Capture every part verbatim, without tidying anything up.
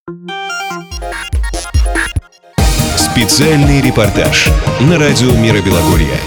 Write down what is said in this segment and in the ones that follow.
Специальный репортаж на радио «Мира Белогорья».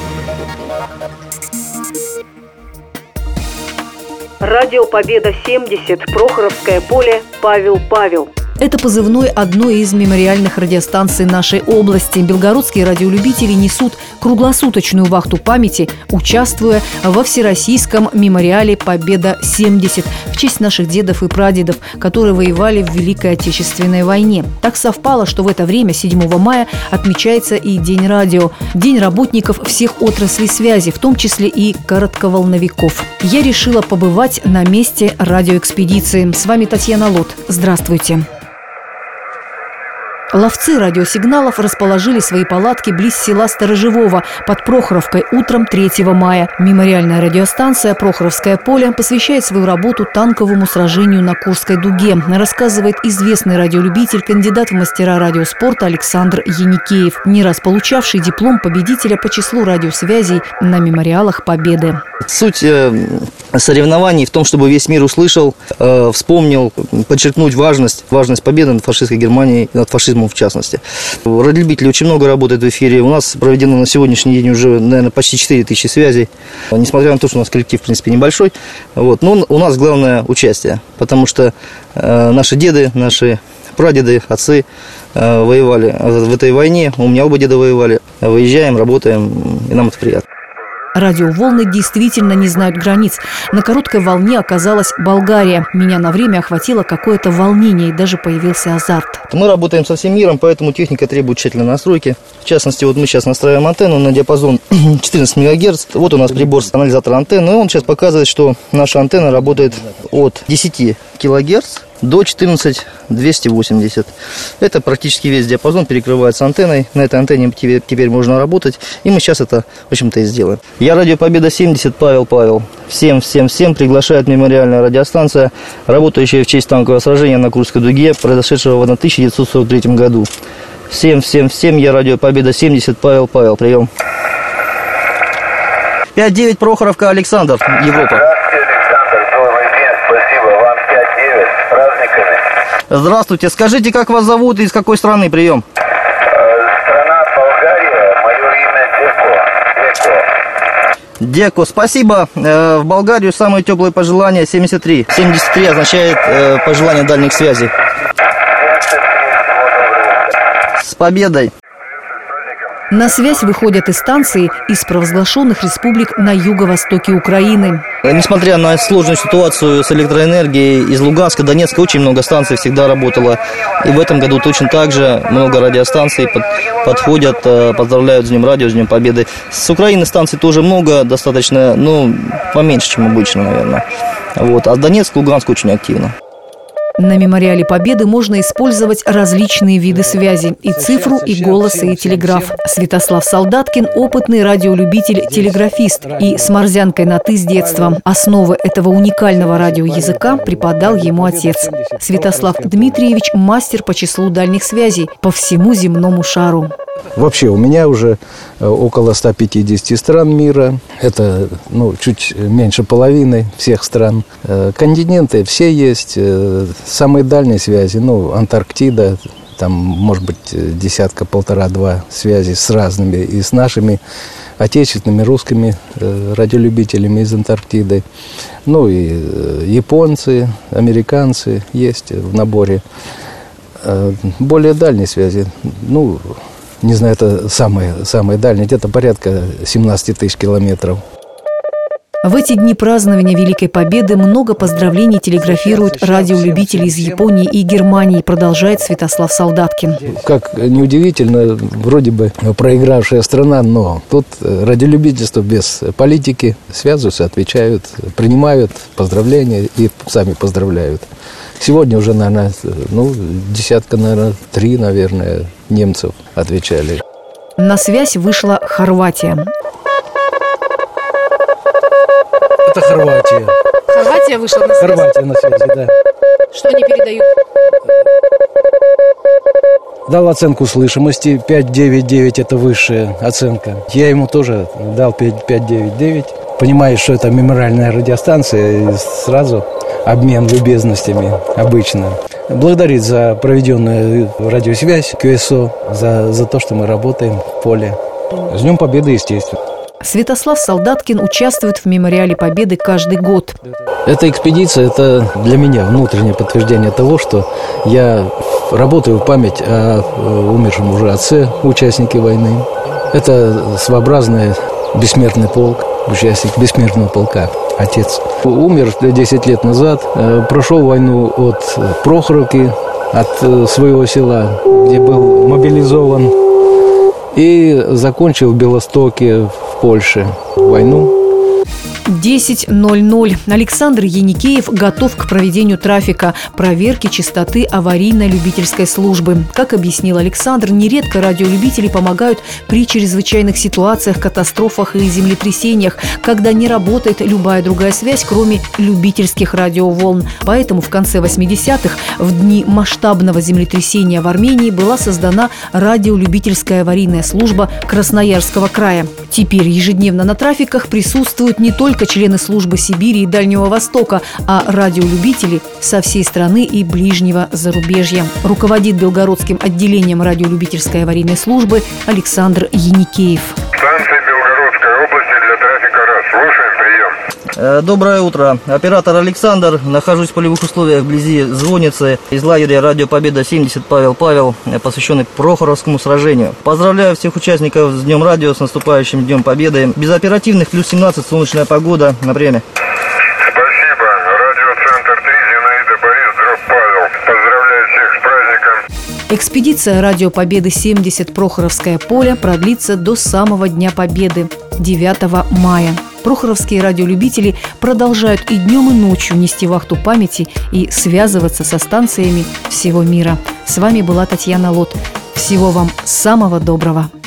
Радио Победа семьдесят, Прохоровское поле, Павел Павел. Это позывной одной из мемориальных радиостанций нашей области. Белгородские радиолюбители несут круглосуточную вахту памяти, участвуя во Всероссийском мемориале «Победа-семьдесят» в честь наших дедов и прадедов, которые воевали в Великой Отечественной войне. Так совпало, что в это время, седьмого мая, отмечается и День радио, День работников всех отраслей связи, в том числе и коротковолновиков. Я решила побывать на месте радиоэкспедиции. С вами Татьяна Лот. Здравствуйте. Ловцы радиосигналов расположили свои палатки близ села Сторожевого под Прохоровкой утром третьего мая. Мемориальная радиостанция «Прохоровское поле» посвящает свою работу танковому сражению на Курской дуге, рассказывает известный радиолюбитель, кандидат в мастера радиоспорта Александр Яникеев, не раз получавший диплом победителя по числу радиосвязей на мемориалах Победы. Суть соревнований в том, чтобы весь мир услышал, вспомнил, подчеркнуть важность, важность победы над фашистской Германией, над фашизмом в частности. Радиолюбители очень много работают в эфире. У нас проведено на сегодняшний день уже, наверное, почти четыре тысячи связей. Несмотря на то, что у нас коллектив, в принципе, небольшой. Вот. Но у нас главное участие, потому что э, наши деды, наши прадеды, отцы э, воевали в этой войне. У меня оба деда воевали. Выезжаем, работаем, и нам это приятно. Радиоволны действительно не знают границ. На короткой волне оказалась Болгария. Меня на время охватило какое-то волнение и даже появился азарт. Мы работаем со всем миром, поэтому техника требует тщательной настройки. В частности, вот мы сейчас настраиваем антенну на диапазон четырнадцать мегагерц. Вот у нас прибор с анализатора антенны. И он сейчас показывает, что наша антенна работает от десяти килогерц до четырнадцати двухсот восьмидесяти. Это практически весь диапазон перекрывается антенной. На этой антенне теперь можно работать. И мы сейчас это, в общем-то, и сделаем. Я радио Победа семьдесят, Павел Павел. Всем, всем, всем приглашает мемориальная радиостанция, работающая в честь танкового сражения на Курской дуге, произошедшего в тысяча девятьсот сорок третьем году. Всем, всем, всем. Я радио Победа семьдесят, Павел Павел. Прием. пять девять Прохоровка, Александр, Европа. Здравствуйте. Скажите, как вас зовут и из какой страны? Прием. Страна Болгария. Мое имя Деко. Деко. Деко. Спасибо. В Болгарию самые теплые пожелания. семьдесят три. семьдесят три означает пожелание дальних связей. С победой. На связь выходят из станции из провозглашенных республик на юго-востоке Украины. Несмотря на сложную ситуацию с электроэнергией, из Луганска, Донецка очень много станций всегда работало. И в этом году точно так же много радиостанций под, подходят, поздравляют с Днем радио, с Днем Победы. С Украины станций тоже много, достаточно, ну, поменьше, чем обычно, наверное. Вот. А Донецк, Луганск очень активно. На мемориале Победы можно использовать различные виды связи – и цифру, и голос, и телеграф. Святослав Солдаткин – опытный радиолюбитель-телеграфист и с морзянкой на «ты» с детства. Основы этого уникального радиоязыка преподал ему отец. Святослав Дмитриевич – мастер по числу дальних связей по всему земному шару. Вообще у меня уже около ста пятидесяти стран мира. Это ну, чуть меньше половины всех стран. Континенты все есть. Самые дальние связи, ну, Антарктида, там, может быть, десятка, полтора-два связи с разными и с нашими отечественными, русскими радиолюбителями из Антарктиды. Ну, и японцы, американцы есть в наборе. Более дальние связи, ну... Не знаю, это самые, самые дальние, где-то порядка семнадцати тысяч километров. В эти дни празднования Великой Победы много поздравлений телеграфируют радиолюбители из Японии и Германии, продолжает Святослав Солдаткин. Как неудивительно, вроде бы проигравшая страна, но тут радиолюбительство без политики связываются, отвечают, принимают поздравления и сами поздравляют. Сегодня уже, наверное, ну, десятка, наверное, три, наверное, немцев отвечали. На связь вышла Хорватия. Это Хорватия. Хорватия вышла на связь? Хорватия на связи, да. Что они передают? Дал оценку слышимости пять девять девять, это высшая оценка. Я ему тоже дал пять девять девять. Понимаешь, что это мемориальная радиостанция, и сразу обмен любезностями обычно. благодарить за проведенную радиосвязь ку эс о, за, за то, что мы работаем в поле. С Днем Победы, естественно. Святослав Солдаткин участвует в мемориале Победы каждый год. Эта экспедиция – это для меня внутреннее подтверждение того, что я работаю в память о умершем уже отце, участнике войны. Это своеобразный бессмертный полк, участник бессмертного полка, отец. Умер десять лет назад, прошел войну от Прохоровки, от своего села, где был мобилизован, и закончил в Белостоке, в Польше, войну. десять ноль ноль. Александр Еникеев готов к проведению трафика, проверки частоты аварийно-любительской службы. Как объяснил Александр, нередко радиолюбители помогают при чрезвычайных ситуациях, катастрофах и землетрясениях, когда не работает любая другая связь, кроме любительских радиоволн. Поэтому в конце восьмидесятых, в дни масштабного землетрясения в Армении, была создана радиолюбительская аварийная служба Красноярского края. Теперь ежедневно на трафиках присутствуют не только члены службы Сибири и Дальнего Востока, а радиолюбители со всей страны и ближнего зарубежья. Руководит Белгородским отделением радиолюбительской аварийной службы Александр Еникеев. Станция Белгородской области для трафика раз. Слушаем, прием. Доброе утро. Оператор Александр. Нахожусь в полевых условиях вблизи Звонницы. Из лагеря «Радио Победа семьдесят» Павел Павел, посвященный Прохоровскому сражению. Поздравляю всех участников с Днем Радио, с наступающим Днем Победы. Без оперативных, плюс семнадцать, солнечная погода. На время. Спасибо. Радиоцентр три, Зинаида, Борис, Дров, Павел. Поздравляю всех с праздником. Экспедиция «Радио Победы семьдесят. Прохоровское поле» продлится до самого Дня Победы, девятого мая. Прохоровские радиолюбители продолжают и днем, и ночью нести вахту памяти и связываться со станциями всего мира. С вами была Татьяна Лот. Всего вам самого доброго.